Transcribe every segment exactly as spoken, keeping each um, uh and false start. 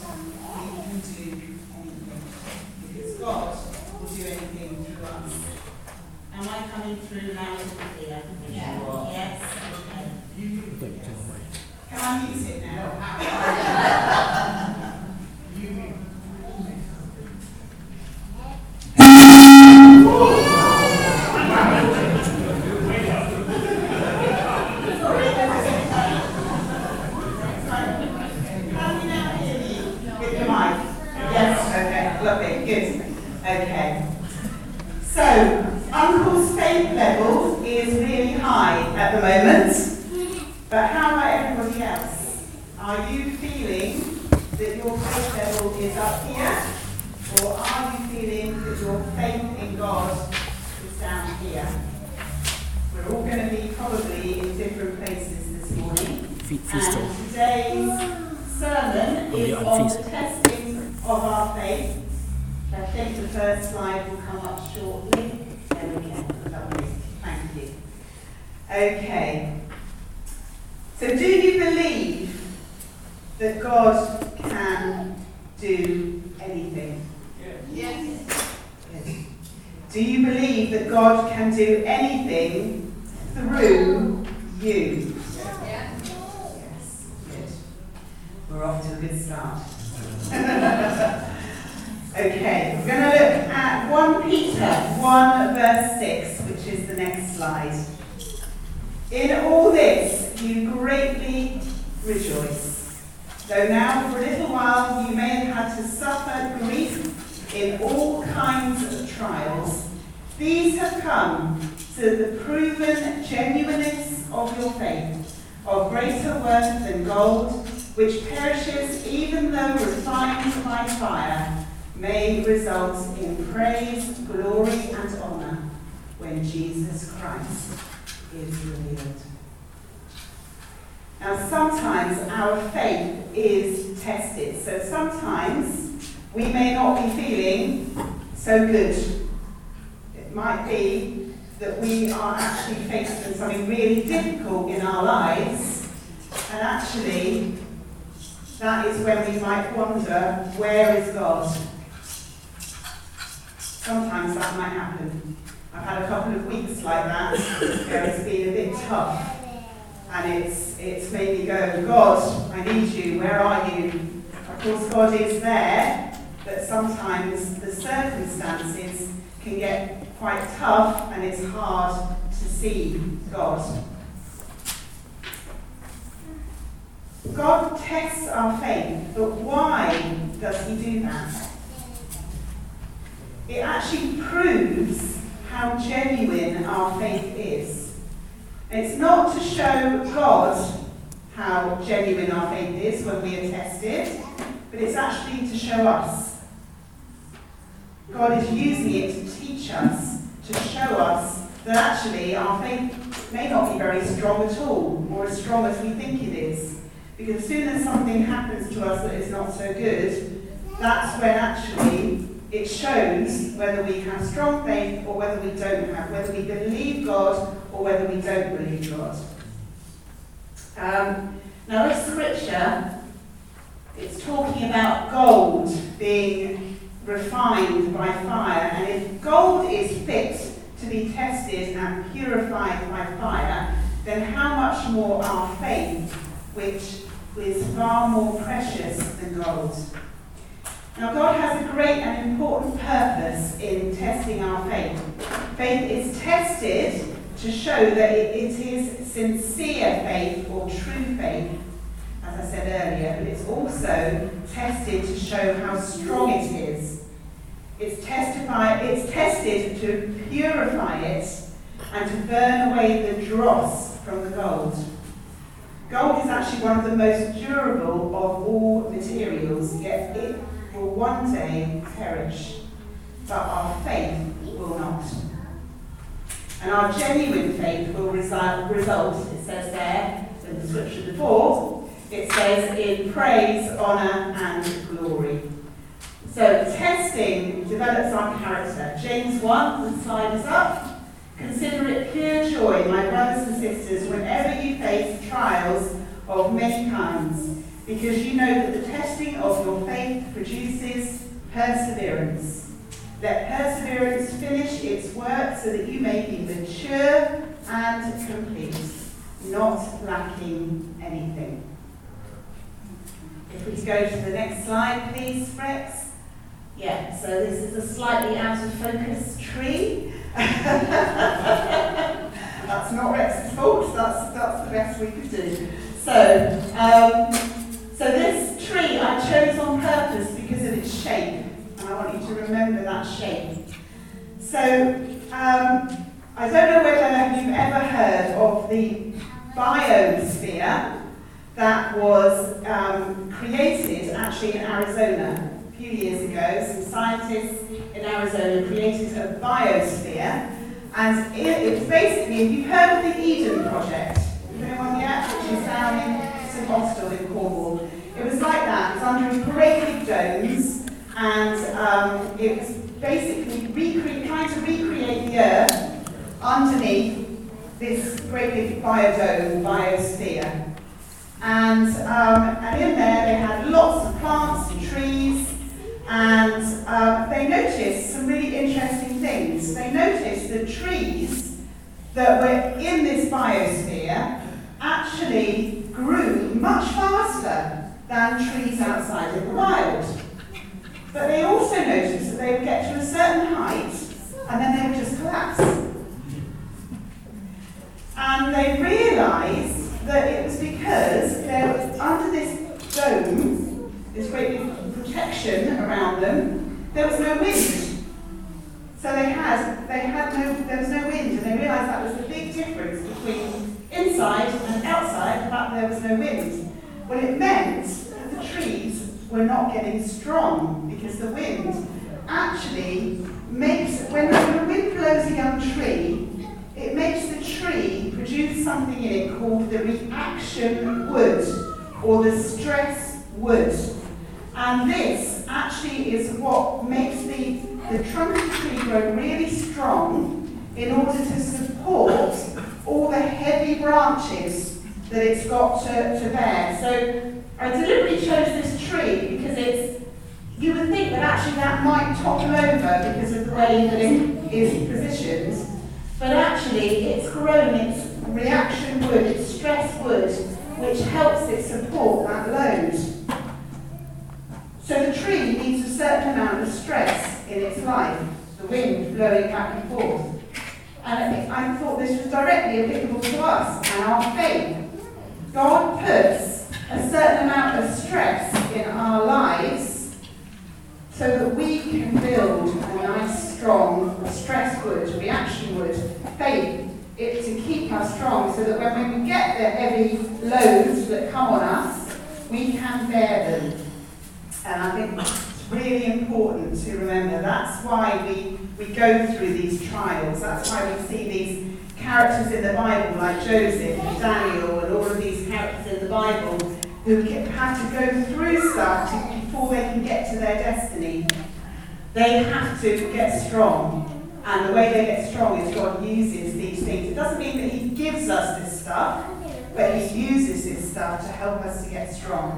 we can do anything. Because God will do anything through us. Am I coming through loud and clear? Yeah. Yes? Okay. Can I use it now? Lovely, good. Okay. So, Uncle's faith level is really high at the moment. But how about everybody else? Are you feeling that your faith level is up here? Or are you feeling that your faith in God is down here? We're all going to be probably in different places this morning. And today's sermon is on the testing of our faith. I think the first slide will come up shortly. There we go. Lovely. Thank you. Okay. So do you believe that God can do anything? Yes. Yes. Do you believe that God can do anything through you? Yes. Yes. Good. We're off to a good start. Okay, we're going to look at First Peter one verse six, which is the next slide. In all this you greatly rejoice, though now for a little while you may have had to suffer grief in all kinds of trials. These have come to the proven genuineness of your faith, of greater worth than gold, which perishes even though refined by fire, may result in praise, glory, and honour when Jesus Christ is revealed. Now, sometimes our faith is tested. So sometimes we may not be feeling so good. It might be that we are actually facing something really difficult in our lives, and actually that is when we might wonder, where is God? Sometimes that might happen. I've had a couple of weeks like that where it's been a bit tough, and it's it's made me go, God, I need you, where are you? Of course God is there, but sometimes the circumstances can get quite tough and it's hard to see God. God tests our faith, but why does he do that? It actually proves how genuine our faith is. And it's not to show God how genuine our faith is when we are tested, but it's actually to show us. God is using it to teach us, to show us that actually our faith may not be very strong at all, or as strong as we think it is. Because as soon as something happens to us that is not so good, that's when actually it shows whether we have strong faith or whether we don't have, whether we believe God or whether we don't believe God. Um, now this scripture, it's talking about gold being refined by fire, and if gold is fit to be tested and purified by fire, then how much more our faith, which is far more precious than gold. Now, God has a great and important purpose in testing our faith. Faith is tested to show that it, it is sincere faith or true faith, as I said earlier, but it's also tested to show how strong it is. It's, testify, it's tested to purify it and to burn away the dross from the gold. Gold is actually one of the most durable of all materials, yet it will one day perish, but our faith will not. And our genuine faith will result, result, it says there in the scripture before, it says in praise, honour and glory. So testing develops our character. James one, the slide is up. Consider it pure joy, my brothers and sisters, whenever you face trials of many kinds, because you know that the testing of your faith produces perseverance. Let perseverance finish its work so that you may be mature and complete, not lacking anything. If we go to the next slide, please, Rex. Yeah, so this is a slightly out of focus tree. That's not Rex's fault, that's, that's the best we could do. So, um, so this tree I chose on purpose because of its shape, and I want you to remember that shape. So, um, I don't know whether you've ever heard of the biosphere that was um, created actually in Arizona a few years ago. Some scientists in Arizona created a biosphere, and it, it was basically, if you've heard of the Eden Project, is anyone yet? Which is down in St Austell in Cornwall. It was like that. It was under a great big domes, and um, it was basically recre- trying to recreate the Earth underneath this great big biodome, biosphere. And, um, and in there they had lots of plants and trees, and um, they noticed some really interesting things. They noticed that trees that were in this biosphere actually grew much faster than trees outside in the wild. But they also noticed that they would get to a certain height and then they would just collapse. And they realised that it was because there was, under this dome, this great big protection around them, there was no wind. So they had, they had no, there was no wind, and they realised that was the big difference between inside and outside, the fact there was no wind. Well, it meant that the trees were not getting strong, because the wind actually makes, when the wind blows a young tree, it makes the tree produce something in it called the reaction wood, or the stress wood. And this actually is what makes the, the trunk of the tree grow really strong in order to support all the heavy branches that it's got to, to bear. So I deliberately chose this tree because it's, you would think that actually that might topple over because of the way that it is positioned. But actually, it's grown its reaction wood, its stress wood, which helps it support that load. So the tree needs a certain amount of stress in its life, the wind blowing back and forth. And I thought this was directly applicable to us and our faith. God puts a certain amount of stress in our lives so that we can build a nice, strong stress wood, reaction wood, faith, it to keep us strong so that when we get the heavy loads that come on us, we can bear them. And I think it's really important to remember that's why we, we go through these trials. That's why we see these characters in the Bible like Joseph and Daniel and all of these characters in the Bible who have to go through stuff to, before they can get to their destiny. They have to get strong. And the way they get strong is God uses these things. It doesn't mean that he gives us this stuff, but he uses this stuff to help us to get strong.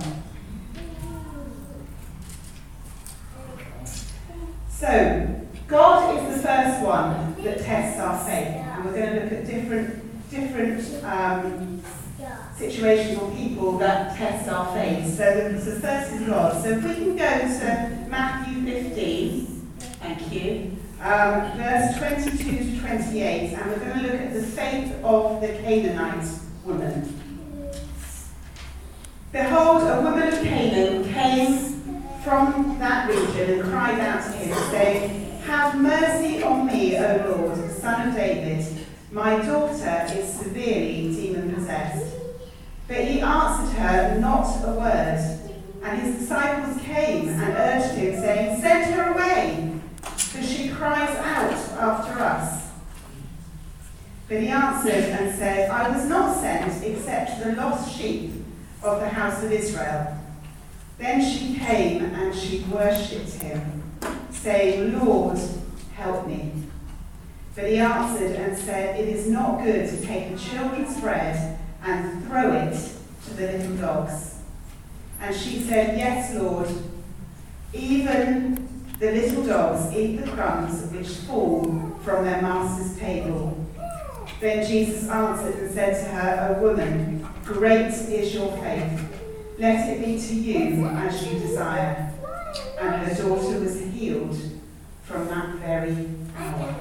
So, God is the first one that tests our faith. And we're going to look at different, different um, situations or people that test our faith. So the, the first is God. So if we can go to Matthew fifteen, thank you, um, verse twenty-two to twenty-eight, and we're going to look at the faith of the Canaanite woman. Behold, a woman of Canaan came from that region and cried out to him, saying, Have mercy on me, O Lord, son of David. My daughter is severely demon-possessed. But he answered her not a word. And his disciples came and urged him, saying, Send her away, for she cries out after us. But he answered and said, I was not sent except to the lost sheep of the house of Israel. Then she came and she worshipped him, saying, Lord, help me. But he answered and said, It is not good to take the children's bread and throw it to the little dogs. And she said, "Yes, Lord. Even the little dogs eat the crumbs which fall from their master's table." Then Jesus answered and said to her, "O woman, great is your faith. Let it be to you as you desire." And her daughter was healed from that very hour.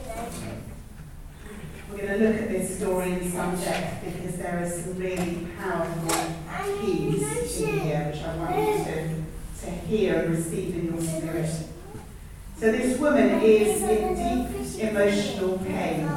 We're going to look at this story in some depth because there are some really powerful keys in here which I want you to, to hear and receive in your spirit. So this woman is in deep emotional pain.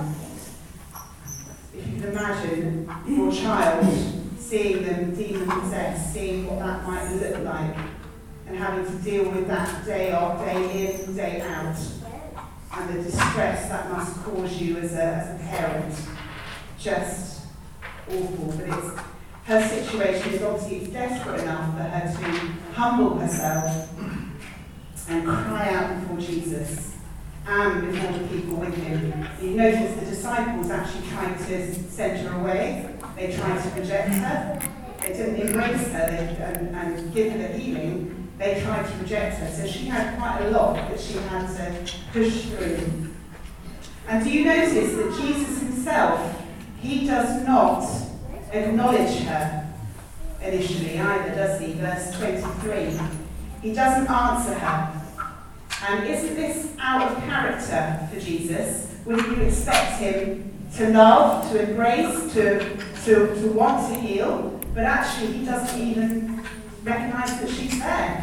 If you can imagine your child seeing them demon-possessed, seeing what that might look like, and having to deal with that day off, day in, day out, and the distress that must cause you as a, as a parent. Just awful. But it's her situation is obviously it's desperate enough for her to humble herself and cry out before Jesus and before the people with him. You notice the disciples actually tried to send her away. They tried to reject her. They didn't embrace her and, and give her the healing. They tried to reject her. So she had quite a lot that she had to push through. And do you notice that Jesus himself, he does not acknowledge her initially either, does he? Verse twenty-three. He doesn't answer her. And isn't this out of character for Jesus? Wouldn't you expect him to love, to embrace, to, to, to want to heal? But actually he doesn't even recognise that she's there.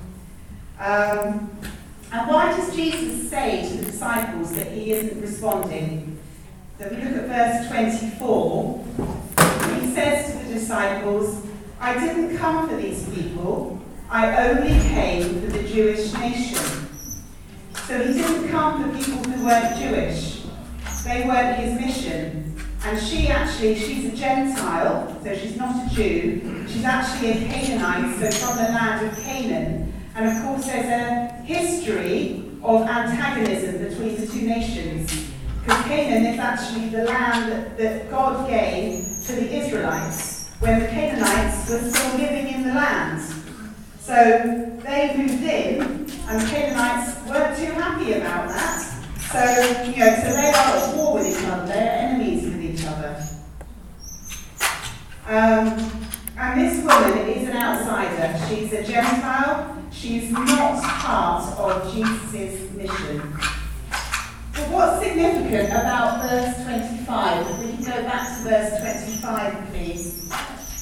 Um, and why does Jesus say to the disciples that he isn't responding? So if we look at verse twenty-four, he says to the disciples, "I didn't come for these people, I only came for the Jewish nation." So he didn't come for people who weren't Jewish. They weren't his mission. And she actually, she's a Gentile, so she's not a Jew. She's actually a Canaanite, so from the land of Canaan. And of course there's a history of antagonism between the two nations. Because Canaan is actually the land that, that God gave to the Israelites when the Canaanites were still living in the land. So they moved in, and the Canaanites weren't too happy about that. So, you know, so they are at war with each other, they're enemies with each other. Um, and this woman is an outsider. She's a Gentile. She's not part of Jesus' mission. But what's significant about verse twenty-five? If we can go back to verse twenty-five, please.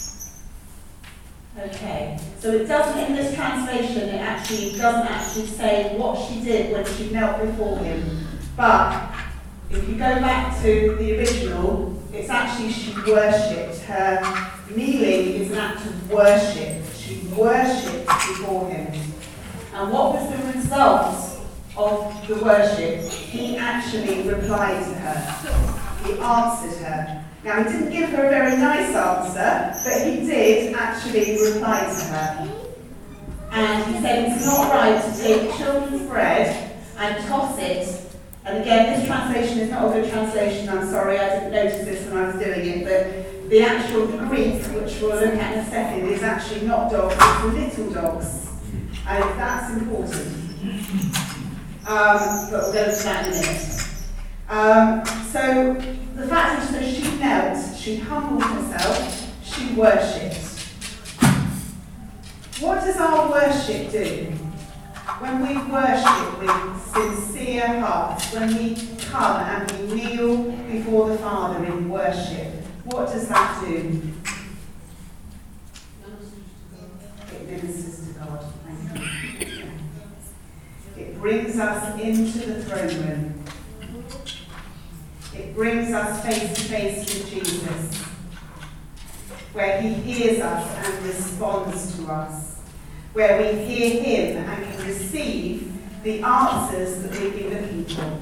Okay, so it doesn't, in this translation, it actually doesn't actually say what she did when she knelt before him. But if you go back to the original, it's actually she worshipped. Her kneeling is an act of worship. She worshipped before him. And what was the result of the worship? He actually replied to her. He answered her. Now, he didn't give her a very nice answer, but he did actually reply to her. And he said, "It's not right to take children's bread and toss it." And again, this translation is not a good translation, I'm sorry, I didn't notice this when I was doing it, but the actual Greek, which we'll look at in a second, is actually not dogs, it's little dogs. And that's important. Um, but we'll go to that in a minute. Um, so, the fact is that she knelt, she humbled herself, she worshipped. What does our worship do? When we worship with sincere hearts, when we come and we kneel before the Father in worship, what does that do? It ministers to God. Thank you. It brings us into the throne room. It brings us face to face with Jesus, where he hears us and responds to us, where we hear him and can receive the answers that we've been looking for.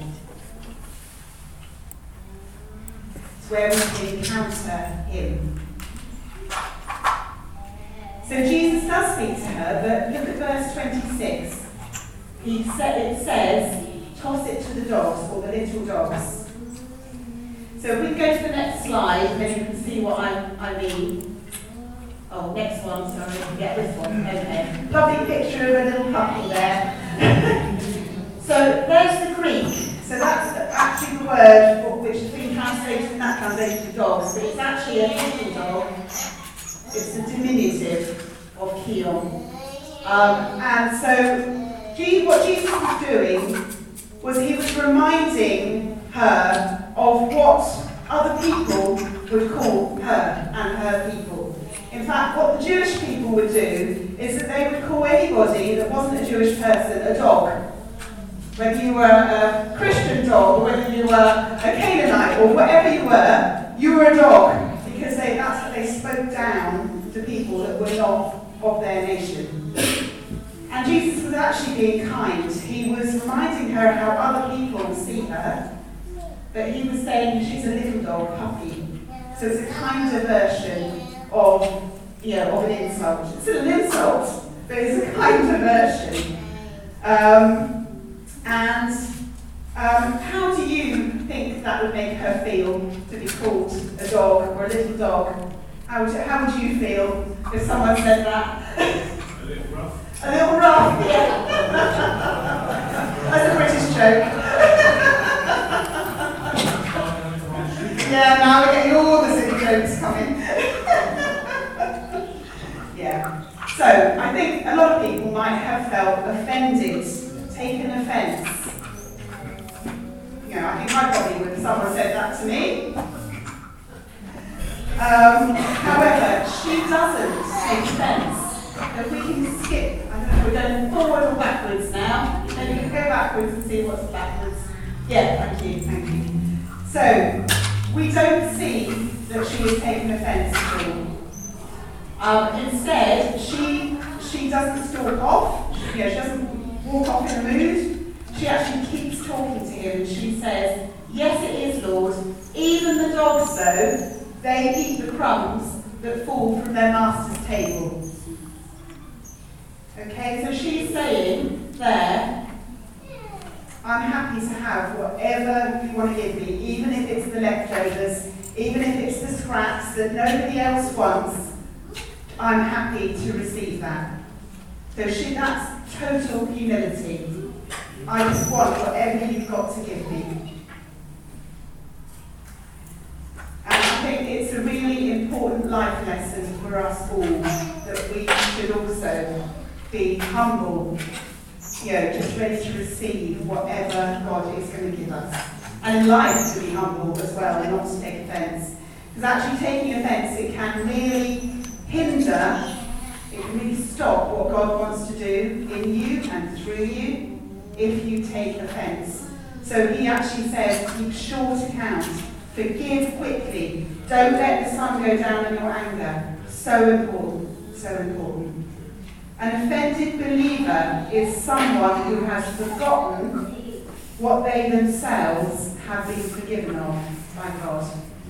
It's where we can encounter him. So Jesus does speak to her, but look at verse twenty-six. He said, it says, "Toss it to the dogs," or the little dogs. So if we go to the next slide, then you can see what I, I mean. Oh, next one, sorry, yeah, this one, okay. Lovely picture of a little puppy there. So there's the Greek. So that's actually the word which has been translated in that translation to dogs, but it's actually a little dog. It's the diminutive of Kion. Um, and so Je- what Jesus was doing was he was reminding her of what other people would call her and her people. In fact, what the Jewish people would do is that they would call anybody that wasn't a Jewish person a dog. Whether you were a Christian dog, or whether you were a Canaanite, or whatever you were, you were a dog, because they, that's what they spoke down to people that were not of their nation. And Jesus was actually being kind. He was reminding her how other people see her, but he was saying she's a little dog, puppy. So it's a kinder version of, you know, of an insult. It's still an insult, but it's a kinder version. Um, And um, how do you think that would make her feel to be called a dog or a little dog? How would you, how would you feel if someone said that? A little rough. A little rough, yeah. That's a British joke. Yeah, now we're getting all the silly jokes coming. Yeah. So I think a lot of people might have felt offended, taken offence. You know, I think I probably would if someone said that to me. Um, however, she doesn't take offence. If we can skip, I don't know if we're going forward or backwards now. Maybe we can go backwards and see what's backwards. Yeah, thank you, thank you. So, we don't see that she is taking offence at all. Um, instead, she she doesn't stalk off. You know, she doesn't walk off in a mood. She actually keeps talking to him, and she says, "Yes, it is, Lord. Even the dogs, though, they eat the crumbs that fall from their master's table." Okay, so she's saying there, I'm happy to have whatever you want to give me, even if it's the leftovers, even if it's the scraps that nobody else wants. I'm happy to receive that. So she, that's total humility. I just want whatever you've got to give me. And I think it's a really important life lesson for us all, that we should also be humble, you know, just ready to receive whatever God is going to give us. And in life to be humble as well, and not to take offence. Because actually taking offence, it can really hinder, it can really stop what God wants to do in you and through you if you take offence. So he actually says, keep short account, forgive quickly, don't let the sun go down in your anger. So important, so important. An offended believer is someone who has forgotten what they themselves have been forgiven of by God.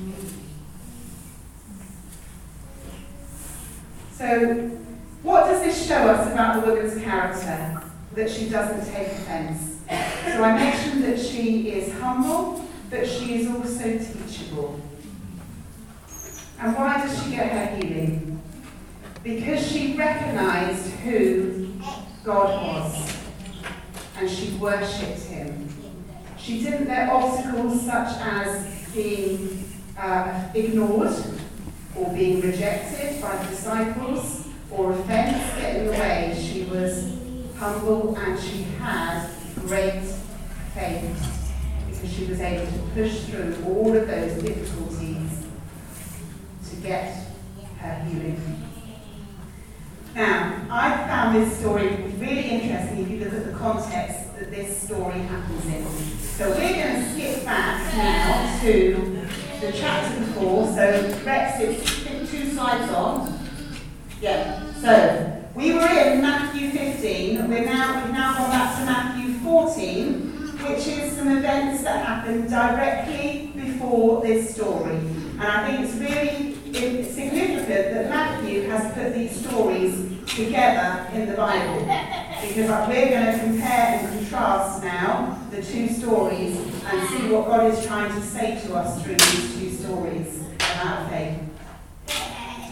So, what does this show us about the woman's character? That she doesn't take offence. So I mentioned that she is humble, but she is also teachable. And why does she get her healing? Because she recognised who God was, and she worshipped him. She didn't let obstacles such as being uh, ignored, or being rejected by the disciples, or offence get in the way. She was humble, and she had great faith, because she was able to push through all of those difficulties to get her healing. Now, I found this story really interesting if you look at the context that this story happens in. So we're going to skip back now to the chapter before. So Rex, it's two slides on. Yeah. So we were in Matthew fifteen. We're now we've now gone back to Matthew fourteen, which is some events that happened directly before this story. And I think it's really significant that Matthew has put these stories together in the Bible, because we're going to compare and contrast now the two stories and see what God is trying to say to us through these two stories about faith.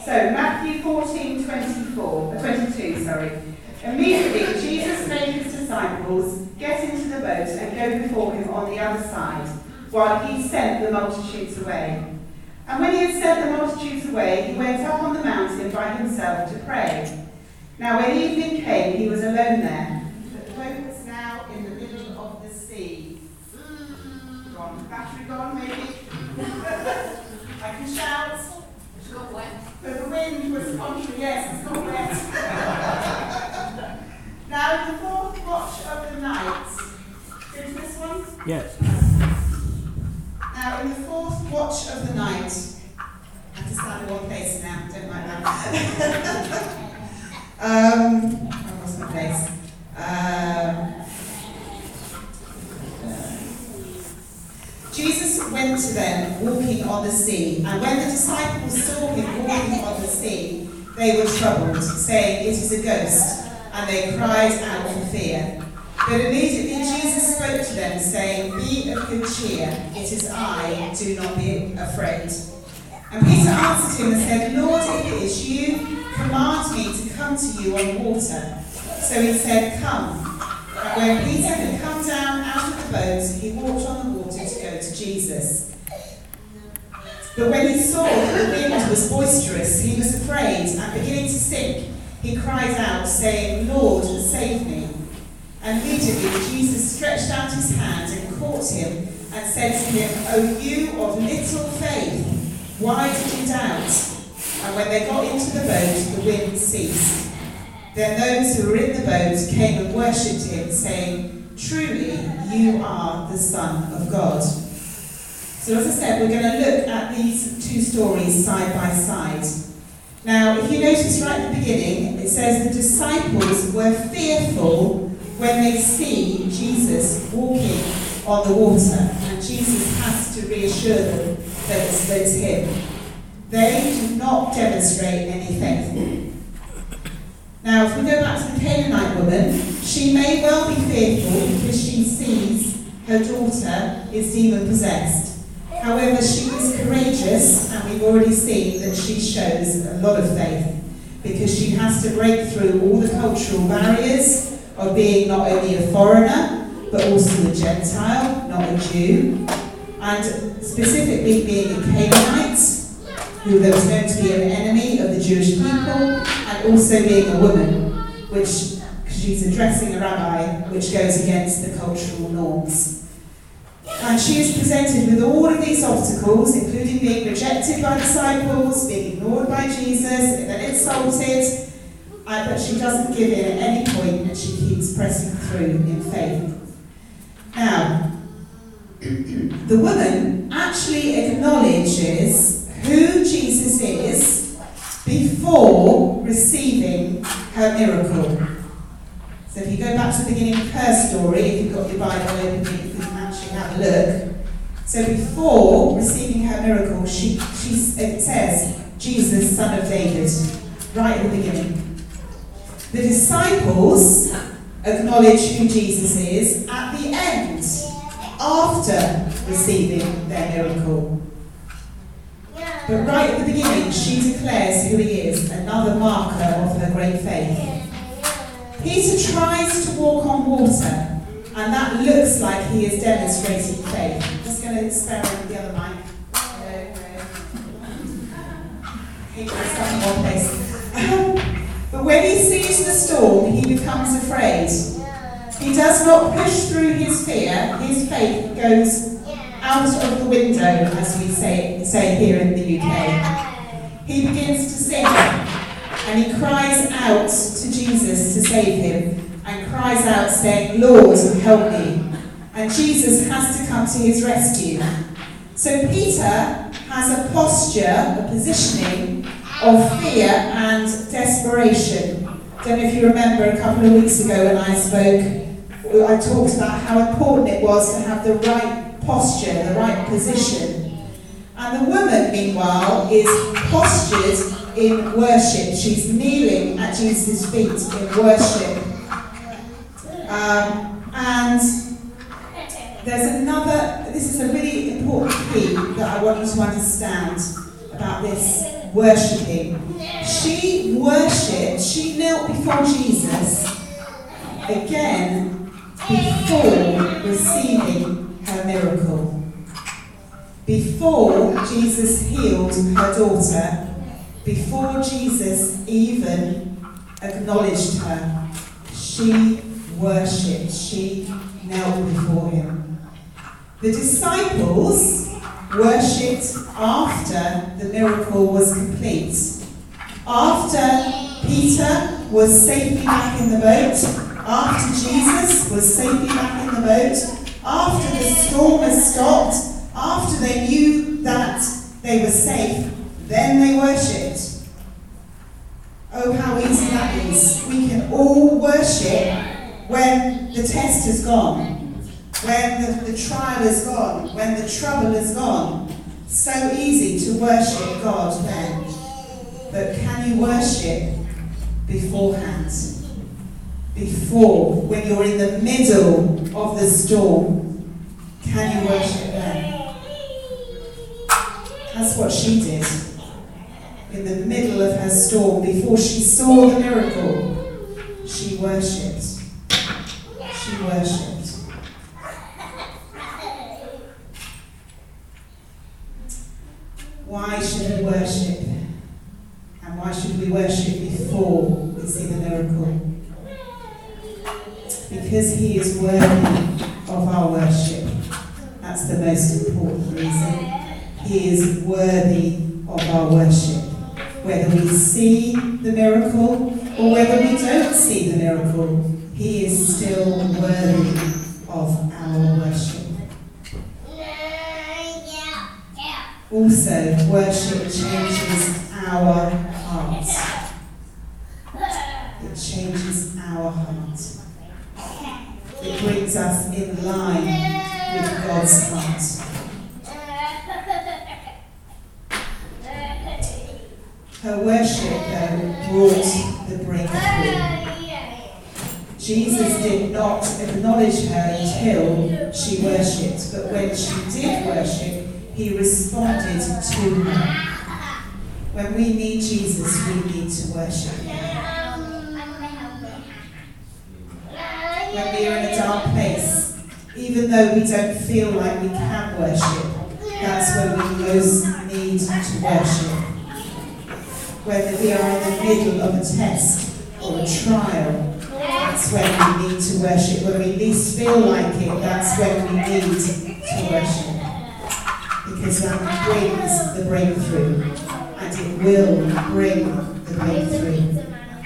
So, Matthew fourteen, twenty-four, uh, twenty-two, sorry. Immediately, Jesus made his disciples get into the boat and go before him on the other side, while he sent the multitudes away. And when he had sent the multitudes away, he went up on the mountain by himself to pray. Now, when evening came, he was alone there. The boat was now in the middle of the sea. Gone. Battery gone, maybe? I can shout. It's got wet. But the wind was contrary. Yes, it's got wet. Now, in the fourth watch of the night. Go to this one? Yes. Now, in the fourth watch of the night. I have to stand in one place now. Don't like that. um, I lost my place. Um, Jesus went to them walking on the sea, and when the disciples saw him walking on the sea, they were troubled, saying, "It is a ghost," and they cried out in fear. But immediately Jesus spoke to them, saying, "Be of good cheer, it is I, do not be afraid." And Peter answered him and said, "Lord, if it is you, command me to come to you on water." So he said, "Come." And when Peter had come down out of the boat, he walked on the water to go to Jesus. But when he saw that the wind was boisterous, he was afraid, and beginning to sink, he cried out, saying, "Lord, save me." And immediately Jesus stretched out his hand and caught him, and said to him, "O you of little faith, why did you doubt?" And when they got into the boat, the wind ceased. Then those who were in the boat came and worshipped him, saying, "Truly, you are the Son of God." So as I said, we're going to look at these two stories side by side. Now, if you notice right at the beginning, it says the disciples were fearful when they see Jesus walking on the water, and Jesus has to reassure them that it's, that it's him. They do not demonstrate any faith. Now, if we go back to the Canaanite woman, she may well be fearful because she sees her daughter is demon-possessed. However, she is courageous, and we've already seen that she shows a lot of faith because she has to break through all the cultural barriers of being not only a foreigner, but also a Gentile, not a Jew, and specifically being a Canaanite, who there was known to be an enemy of the Jewish people, and also being a woman, which she's addressing a rabbi, which goes against the cultural norms. And she is presented with all of these obstacles, including being rejected by disciples, being ignored by Jesus, and then insulted, uh, but she doesn't give in at any point, and she keeps pressing through in faith. Now, the woman actually acknowledges who Jesus is before receiving her miracle. So if you go back to the beginning of her story, if you've got your Bible open, you can actually have a look. So before receiving her miracle, she, she it says, "Jesus, Son of David," right at the beginning. The disciples acknowledge who Jesus is at the end, after receiving their miracle. But right at the beginning, she declares who he is, another marker of her great faith. Peter tries to walk on water, and that looks like he is demonstrating faith. I'm just going to experiment with the other mic. Keep my stuff in one place. But when he sees the storm, he becomes afraid. He does not push through his fear. His faith goes out of the window, as we say, say here in the U K. He begins to sink, and he cries out to Jesus to save him, and cries out saying, "Lord, help me." And Jesus has to come to his rescue. So Peter has a posture, a positioning of fear and desperation. I don't know if you remember a couple of weeks ago when I spoke, I talked about how important it was to have the right posture, the right position. And the woman, meanwhile, is postured in worship. She's kneeling at Jesus' feet in worship. Um, and there's another, this is a really important key that I want you to understand about this worshipping. She worshipped, she knelt before Jesus again before receiving her miracle. Before Jesus healed her daughter, before Jesus even acknowledged her, she worshipped, she knelt before him. The disciples worshipped after the miracle was complete. After Peter was safely back in the boat, after Jesus was safely back in the boat, after the storm has stopped, after they knew that they were safe, then they worshipped. Oh, how easy that is. We can all worship when the test has gone, when the, the trial is gone, when the trouble is gone. So easy to worship God then. But can you worship beforehand? Before, when you're in the middle of the storm, can you worship then? That's what she did. In the middle of her storm, before she saw the miracle, she worshipped. She worshipped. Why should we worship? And why should we worship before we see the miracle? Because he is worthy of our worship. That's the most important reason. He is worthy of our worship. Whether we see the miracle or whether we don't see the miracle, he is still worthy of our worship. Also, worship changes our hearts. It changes our heart. It brings us in line with God's heart. Her worship, though, brought the breakthrough. Jesus did not acknowledge her until she worshipped, but when she did worship, he responded to her. When we need Jesus, we need to worship him. When we are in a dark place, even though we don't feel like we can worship, that's when we most need to worship. Whether we are in the middle of a test or a trial, that's when we need to worship. When we least feel like it, that's when we need to worship. Because that brings the breakthrough, and it will bring the breakthrough.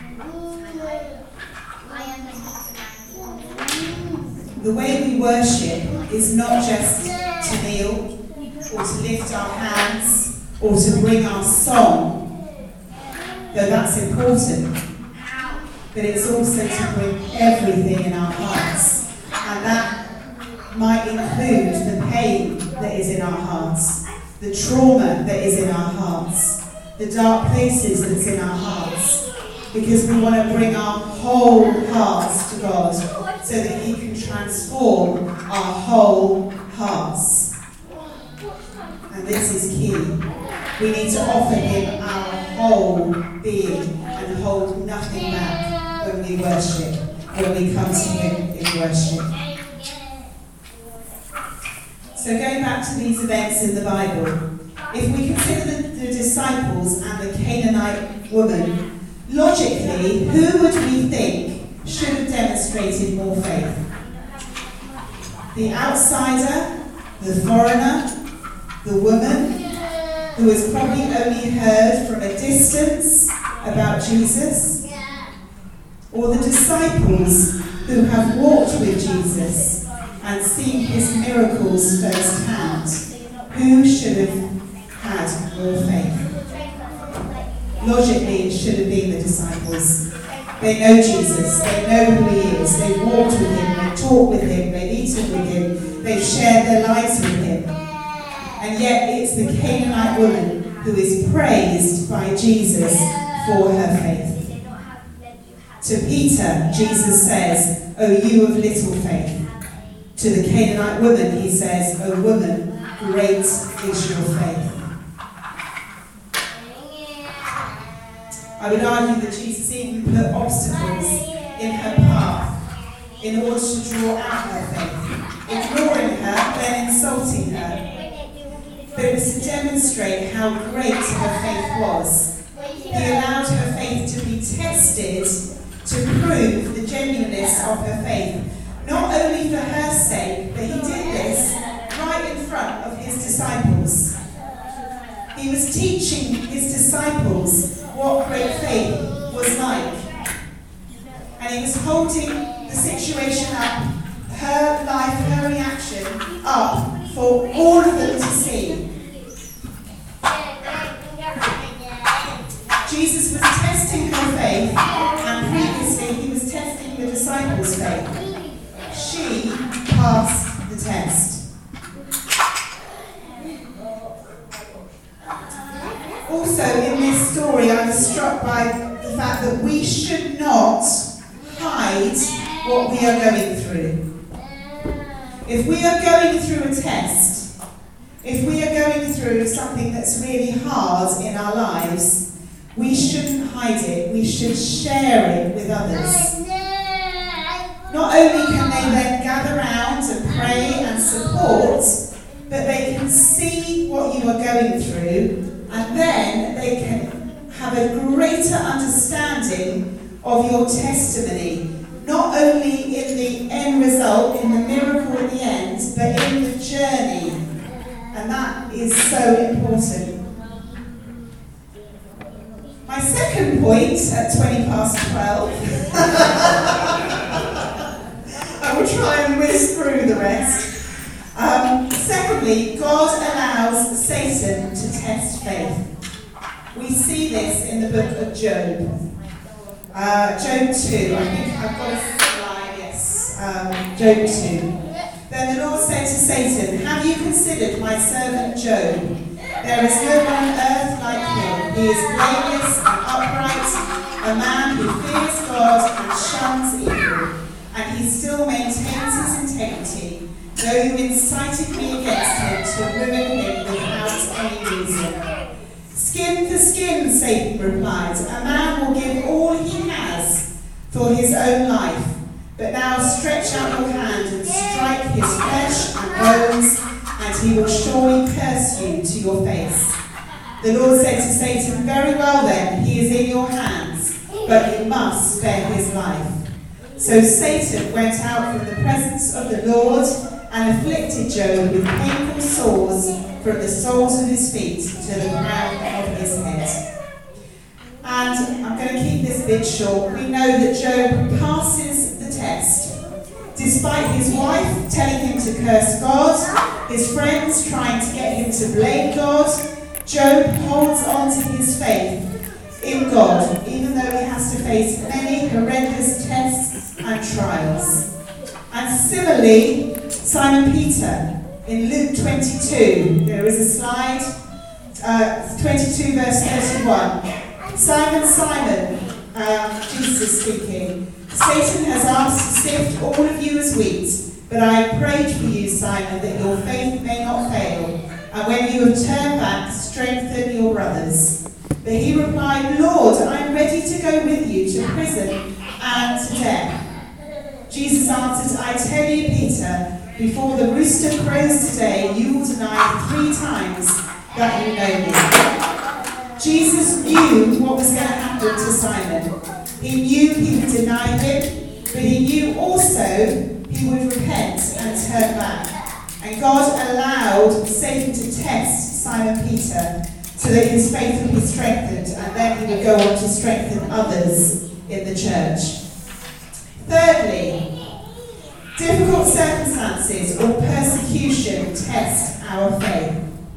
The way we worship is not just to kneel, or to lift our hands, or to bring our song, though that's important, but it's also to bring everything in our hearts, and that might include the pain that is in our hearts, the trauma that is in our hearts, the dark places that's in our hearts, because we want to bring our whole hearts to God so that he can transform our whole hearts. And this is key. We need to offer him our whole being and hold nothing back when we worship, when we come to him in worship. So going back to these events in the Bible, if we consider the, the disciples and the Canaanite woman, logically, who would we think should have demonstrated more faith? The outsider, the foreigner, the woman, who has probably only heard from a distance about Jesus, or the disciples who have walked with Jesus and seen his miracles firsthand, who should have had more faith? Logically, it should have been the disciples. They know Jesus, they know who he is, they've walked with him, they've talked with him, they've eaten with him, they've shared their lives with him. And yet it's the Canaanite woman who is praised by Jesus for her faith. To Peter, Jesus says, "O you of little faith." To the Canaanite woman, he says, "O woman, great is your faith." I would argue that Jesus even put obstacles in her path in order to draw out her faith, ignoring her, then insulting her. But it was to demonstrate how great her faith was. He allowed her faith to be tested to prove the genuineness of her faith, not only for her sake, but he did this right in front of his disciples. He was teaching his disciples what great faith was like. And he was holding the situation up, her life, her reaction, up for all of them to see. Jesus was testing her faith, and previously he was testing the disciples' faith. She passed the test. Also, in this story, I was struck by the fact that we should not hide what we are going through. If we are going through a test, if we are going through something that's really hard in our lives, we shouldn't hide it. We should share it with others. Not only can they then gather round and pray and support, but they can see what you are going through, and then they can have a greater understanding of your testimony, not only in the end result, in the miracle at the end, but in the journey. And that is so important. My second point at twenty past twelve, I will try and whiz through the rest. Um, secondly, God allows Satan to test faith. We see this in the book of Job. Uh, Job two, I think I've got a slide, yes. Um, Job two. Then the Lord said to Satan, "Have you considered my servant Job? There is no one on earth like him. He is blameless and upright, a man who fears God and shuns evil, and he still maintains his integrity, though you incited me against him to ruin him without any reason." "Skin for skin," Satan replied. "A man will give all he has for his own life. But now stretch out your hand and strike his flesh and bones, and he will surely curse you to your face." The Lord said to Satan, "Very well then, he is in your hands, but you must spare his life." So Satan went out from the presence of the Lord and afflicted Job with painful sores from the soles of his feet to the crown of his head. And I'm going to keep this bit short. We know that Job passes the test. Despite his wife telling him to curse God, his friends trying to get him to blame God, Job holds on to his faith in God, even though he has to face many horrendous tests and trials. And similarly, Simon Peter, in Luke twenty-two, there is a slide, uh, twenty-two verse thirty-one. "Simon, Simon," um, Jesus is speaking, "Satan has asked to sift all of you as wheat, but I have prayed for you, Simon, that your faith may not fail. And when you have turned back, strengthen your brothers." But he replied, "Lord, I am ready to go with you to prison and to death." Jesus answered, "I tell you, Peter, before the rooster crows today, you will deny three times that you know me." Jesus knew what was going to happen to Simon. He knew he would deny him, but he knew also he would repent and turn back. And God allowed Satan to test Simon Peter so that his faith would be strengthened, and then he would go on to strengthen others in the church. Thirdly, difficult circumstances or persecution test our faith.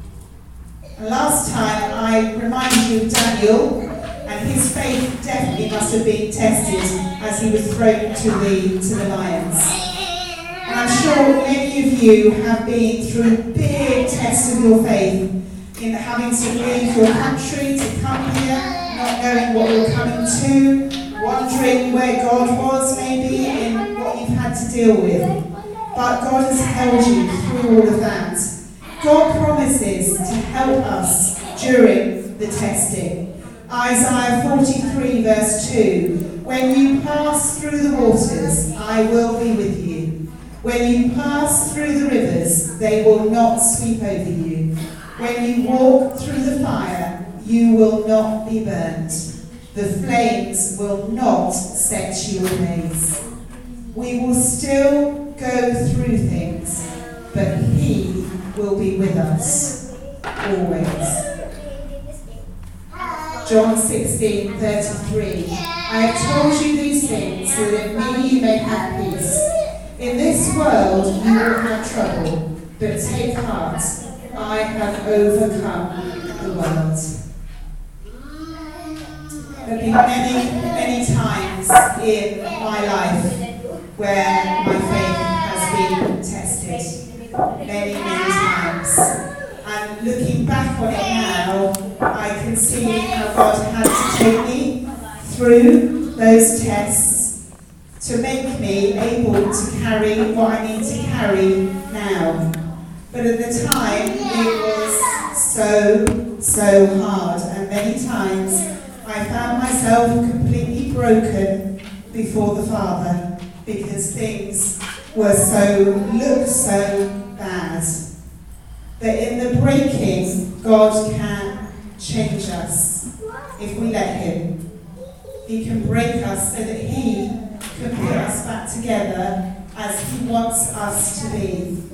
And last time I reminded you of Daniel, and his faith definitely must have been tested as he was thrown to the, to the lions. And I'm sure many of you have been through big tests of your faith, in having to leave your country to come here, not knowing what you're coming to, wondering where God was maybe in what you've had to deal with. But God has held you through all of that. God promises to help us during the testing. Isaiah forty-three verse two, when you pass through the waters, I will be with you. When you pass through the rivers, they will not sweep over you. When you walk through the fire, you will not be burnt. The flames will not set you ablaze. We will still go through things, but He will be with us always. John sixteen thirty-three. I have told you these things so that in me you may have peace. In this world you will have trouble, but take heart, I have overcome the world. There have been many, many times in my life where my faith has been tested. Many, many times. And looking back on it now, I can see how God had to take me through those tests to make me able to carry what I need to carry now. But at the time, it was so, so hard. And many times, I found myself completely broken before the Father because things were so, looked so bad. But in the breaking, God can change us if we let Him. He can break us so that He can put us back together as He wants us to be.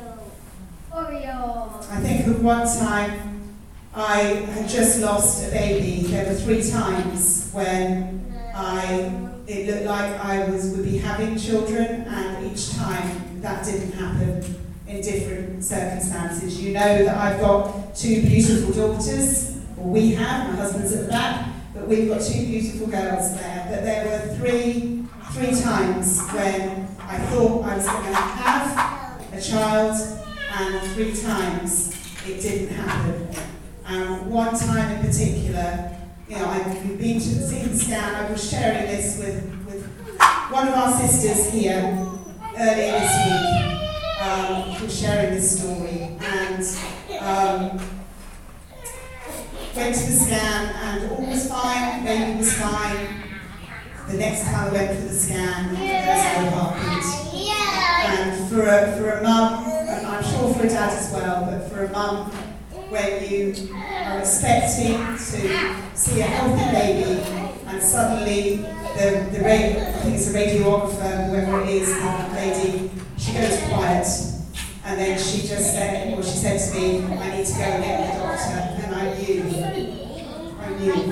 I think of one time I had just lost a baby. There were three times when I it looked like I was would be having children, and each time that didn't happen in different circumstances. You know that I've got two beautiful daughters, or we have, my husband's at the back, but we've got two beautiful girls there. But there were three three times when I thought I was going to have a child, and three times it didn't happen. And one time in particular, you know, I've been to see the scan. I was sharing this with, with one of our sisters here earlier this week. Um, was sharing this story, and um, went to the scan, and all was fine. Baby was fine. The next time I went for the scan, there was no heartbeat. And for a for a mum, and I'm sure for a dad as well, but for a mum, when you are expecting to see a healthy baby and suddenly the, the radio, I think it's a radiographer, whoever it is, the lady, she goes quiet, and then she just said, well, she said to me, I need to go and get the doctor, and I knew, I knew.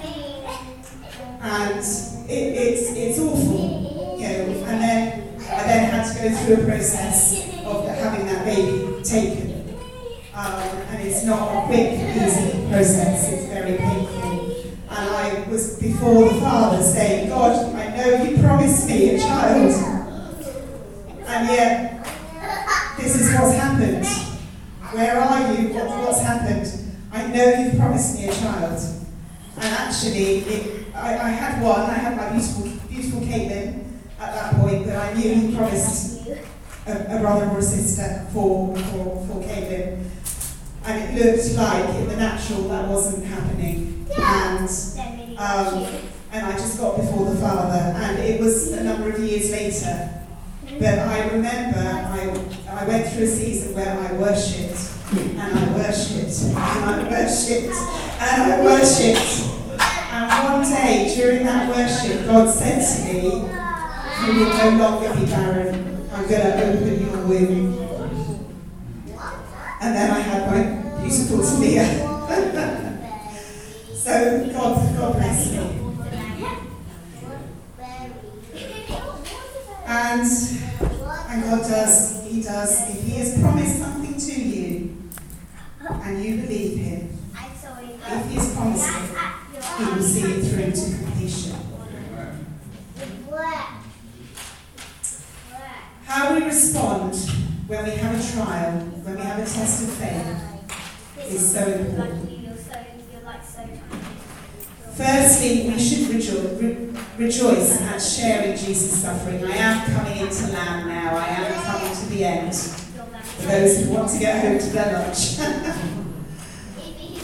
And it, it's, it's awful, you know, and then I then had to go through a process of having that baby taken. Um, and it's not a quick, easy process, it's very painful. And I was before the Father saying, God, I know you promised me a child, and yet this is what's happened. Where are you? What, what's happened? I know you've promised me a child. And actually, it, I, I had one, I had my beautiful, beautiful Caitlin at that point, but I knew he promised a, a brother or a sister for, for, for Caitlin. And it looked like in the natural that wasn't happening. And um, and I just got before the Father, and it was a number of years later. But I remember I I went through a season where I worshipped, and I worshipped, and I worshipped, and I worshipped. And one day during that worship, God said to me, you will no longer be barren. I'm going to open your womb. And then I had my beautiful Talia. So God, God bless me. And, and God does, He does, if He has promised something to you, and you believe Him, if He has promised it, He will see it through to completion. How we respond when we have a trial, when we have a test of faith, is so important. Firstly, we should rejo- re- rejoice at sharing Jesus' suffering. I am coming into land now. I am coming to the end. For those who want to get home to their lunch.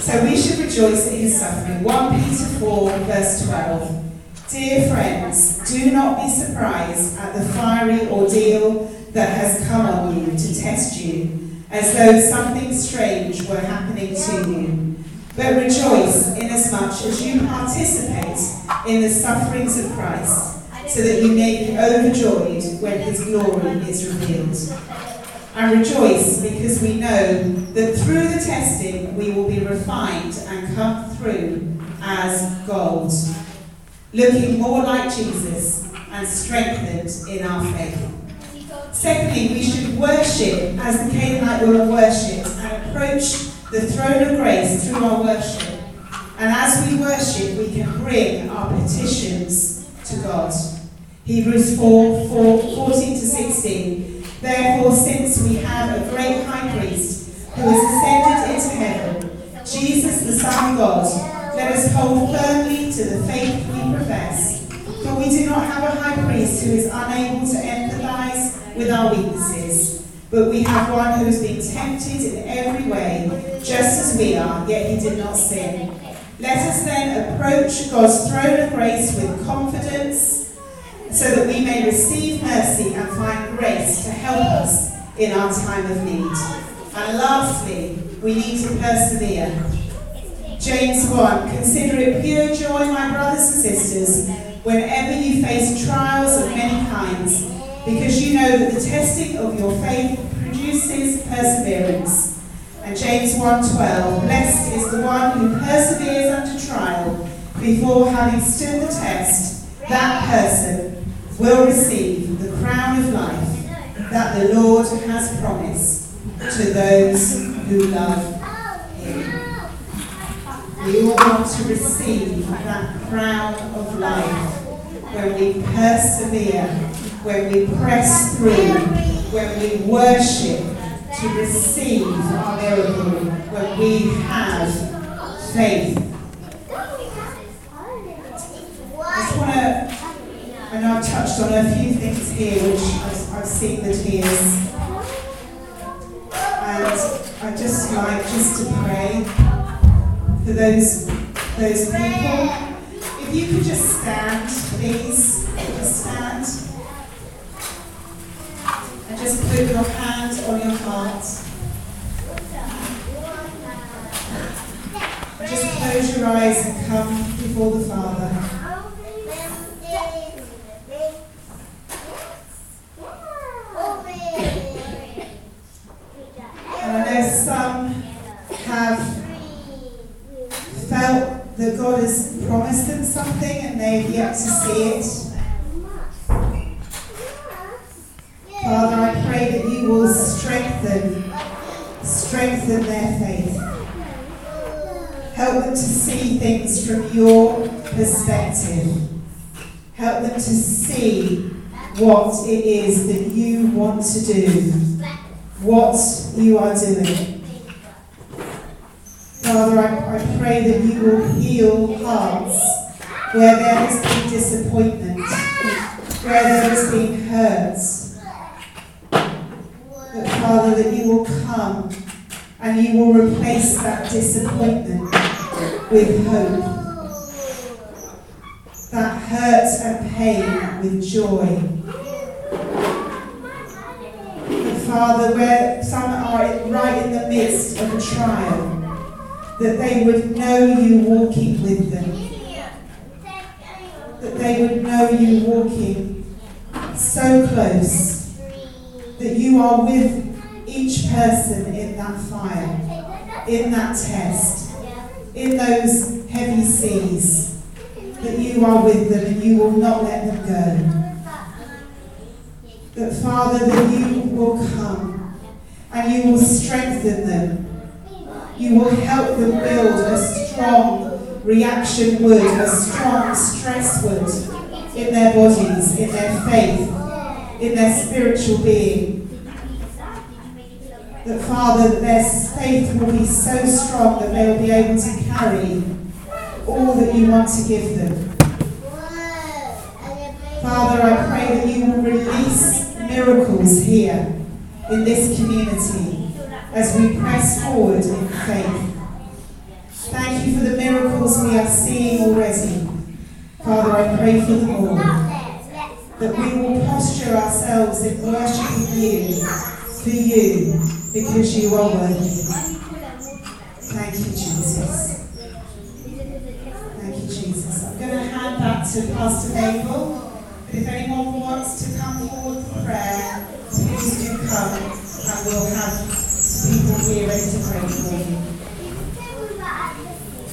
So we should rejoice at his suffering. First Peter four, verse twelve. Dear friends, do not be surprised at the fiery ordeal that has come on you to test you, as though something strange were happening to you. But rejoice inasmuch as you participate in the sufferings of Christ, so that you may be overjoyed when his glory is revealed. And rejoice because we know that through the testing we will be refined and come through as gold, looking more like Jesus and strengthened in our faith. Secondly, we should worship as the Canaanite woman worshipped and approach the throne of grace through our worship. And as we worship, we can bring our petitions to God. Hebrews four, four, fourteen to sixteen. Therefore, since we have a great high priest who has ascended into heaven, Jesus the Son of God, let us hold firmly to the faith we profess. For we do not have a high priest who is unable to empathize with our weaknesses, but we have one who has been tempted in every way, just as we are, yet he did not sin. Let us then approach God's throne of grace with confidence, so that we may receive mercy and find grace to help us in our time of need. And lastly, we need to persevere. James one, consider it pure joy, my brothers and sisters, whenever you face trials of many kinds, because you know that the testing of your faith produces perseverance. And James one twelve, blessed is the one who perseveres under trial, before having stood the test, that person will receive the crown of life that the Lord has promised to those who love him. We all want to receive that crown of life when we persevere, when we press through, when we worship, to receive our miracle, when we have faith. I just want to I know I've touched on a few things here which I've, I've seen the tears. And I'd just like just to pray for those, those people. If you could just stand, please. Just stand. And just put your hand on your heart. And just close your eyes and come before the Father. Some have felt that God has promised them something and they've yet to see it. Father, I pray that you will strengthen, strengthen their faith. Help them to see things from your perspective. Help them to see what it is that you want to do, what you are doing. Father, I, I pray that you will heal hearts where there has been disappointment, where there has been hurt. But Father, that you will come and you will replace that disappointment with hope. That hurt and pain with joy. But Father, where some are right in the midst of a trial, that they would know you walking with them. That they would know you walking so close. That you are with each person in that fire, in that test, in those heavy seas. That you are with them and you will not let them go. That Father, that you will come and you will strengthen them. You will help them build a strong reaction wood, a strong stress wood in their bodies, in their faith, in their spiritual being. That Father, that their faith will be so strong that they will be able to carry all that you want to give them. Father, I pray that you will release miracles here in this community as we press forward in faith. Thank you for the miracles we are seeing already. Father, I pray for them all, that we will posture ourselves in worshiping you, for you, because you are worthy. Thank you, Jesus. Thank you, Jesus. I'm going to hand back to Pastor Mabel. But if anyone wants to come forward for prayer, please do come, and we'll have people here ready to pray for you.